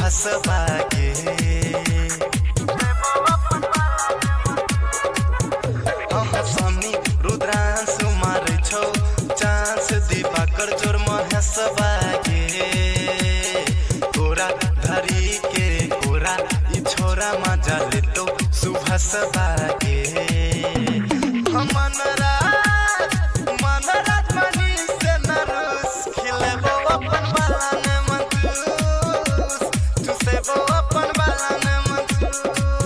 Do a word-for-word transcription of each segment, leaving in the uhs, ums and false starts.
सुभाषवा के समी रुद्रांशु मारे छौ चांस दिवाकर जोर महेशवा के कोरा धरी के कोरा ई छोरा मजा ले तो सुभाषवा के मनरा मनरा मनी से नरुस खिलेबो अपन बाला ने मंतूस चुसेबो अपन बाला ने मंतूस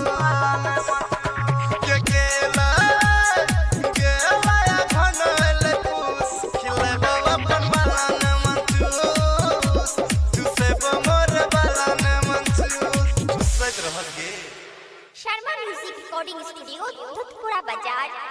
के केला केला या भनले पूस खिलेबो अपन बाला ने मंतूस चुसेबो मोर बाला ने मंतूस चुसैत रहत गे। Sharma music recording studio, Dudhpura बाजार।